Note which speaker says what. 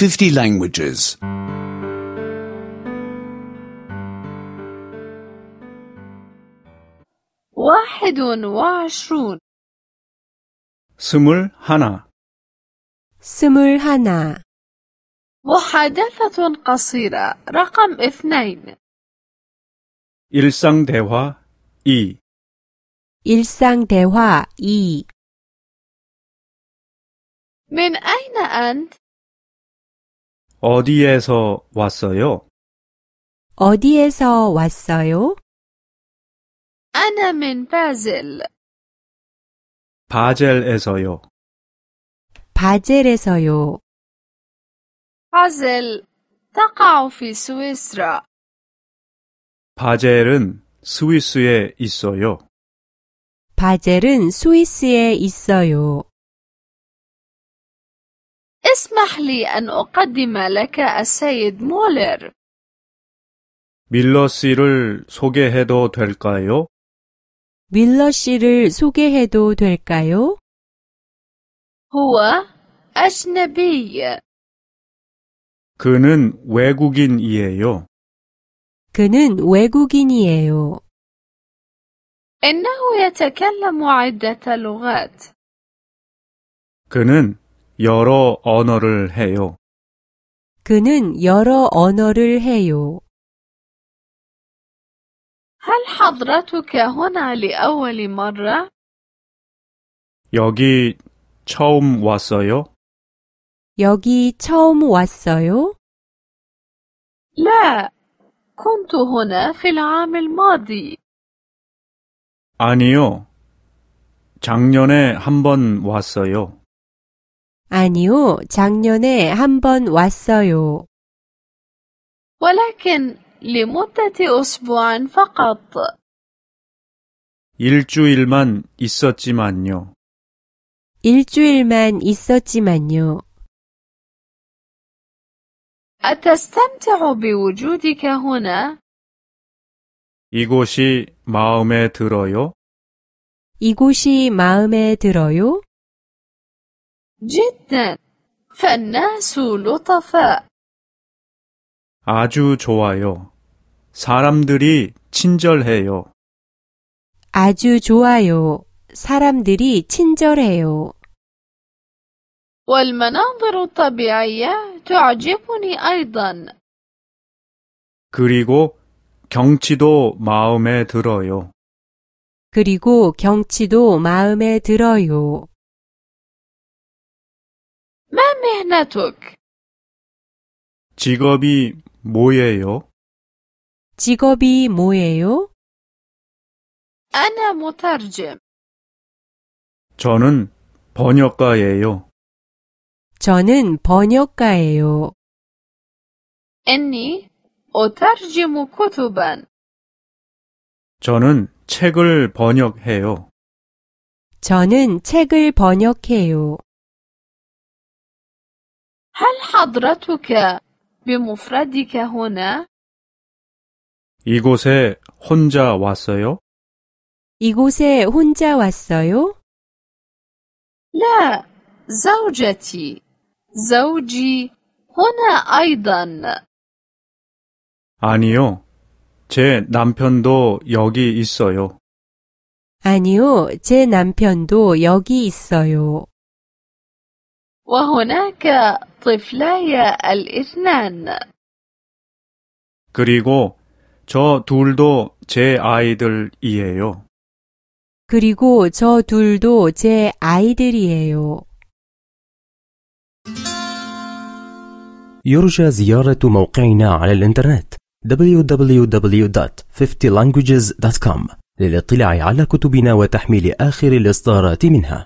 Speaker 1: 50 languages.
Speaker 2: 21
Speaker 3: 21
Speaker 4: 21
Speaker 2: محادثة قصيرة رقم 2
Speaker 3: 일상 대화 2
Speaker 4: 일상 대화 2
Speaker 2: من أين أنت؟
Speaker 3: 어디에서 왔어요?
Speaker 4: 어디에서 왔어요?
Speaker 2: أنا من بازل.
Speaker 3: 바젤에서요.
Speaker 4: 바젤에서요.
Speaker 2: بازل تقع في سويسرا.
Speaker 3: 바젤은 스위스에 있어요.
Speaker 4: 바젤은 스위스에 있어요.
Speaker 2: اسمح لي أن أقدم لك السيد مولر.
Speaker 3: 밀러 씨를 소개해도 될까요?
Speaker 4: 밀러 씨를 소개해도 될까요?
Speaker 2: هو أجنبي.
Speaker 3: 그는 외국인이에요.
Speaker 4: 그는 외국인이에요.
Speaker 2: إنه يتكلم عدة لغات.
Speaker 3: 그는 여러 언어를 해요.
Speaker 4: 그는 여러 언어를 해요.
Speaker 2: هل حضرتك هنا لأول مرة؟
Speaker 3: 여기 처음 왔어요?
Speaker 4: 여기 처음 왔어요?
Speaker 2: لا، كنت هنا في العام الماضي.
Speaker 3: 아니요. 작년에 한 번 왔어요.
Speaker 4: 아니요, 작년에 한 번 왔어요.
Speaker 2: ولكن لمدة أسبوع فقط.
Speaker 3: 일주일만 있었지만요.
Speaker 4: 일주일만 있었지만요.
Speaker 2: أتستمتع بوجودك هنا؟
Speaker 3: 이곳이 마음에 들어요?
Speaker 4: 이곳이 마음에 들어요?
Speaker 2: جدا. فالناس لطفاء.
Speaker 3: 아주 좋아요. 사람들이 친절해요.
Speaker 4: 아주 좋아요. 사람들이 친절해요.
Speaker 2: والمناظر الطبيعية تعجبني أيضا.
Speaker 3: 그리고 경치도 마음에 들어요.
Speaker 4: 그리고 경치도 마음에 들어요.
Speaker 2: ما مهنتك؟
Speaker 3: 직업이 뭐예요?
Speaker 4: 직업이 뭐예요?
Speaker 2: أنا مترجم.
Speaker 3: 저는 번역가예요.
Speaker 4: 저는 번역가예요.
Speaker 2: إني أترجم كتبا.
Speaker 3: 저는 책을 번역해요.
Speaker 4: 저는 책을 번역해요.
Speaker 2: هل حضرتك بمفردك هنا؟
Speaker 3: 이곳에 혼자 왔어요?
Speaker 4: 이곳에 혼자 왔어요?
Speaker 2: لا، زوجتي. زوجي هنا أيضا.
Speaker 3: 아니요. 제 남편도 여기 있어요.
Speaker 4: 아니요, 제 남편도 여기 있어요.
Speaker 2: وهناك طفلاي الاثنان.
Speaker 3: 그리고 저 둘도 제 아이들이에요.
Speaker 4: 그리고 저 둘도 제 아이들이에요.
Speaker 5: يرجى زيارة موقعنا على الإنترنت www.50languages.com للاطلاع على كتبنا وتحميل آخر الإصدارات منها.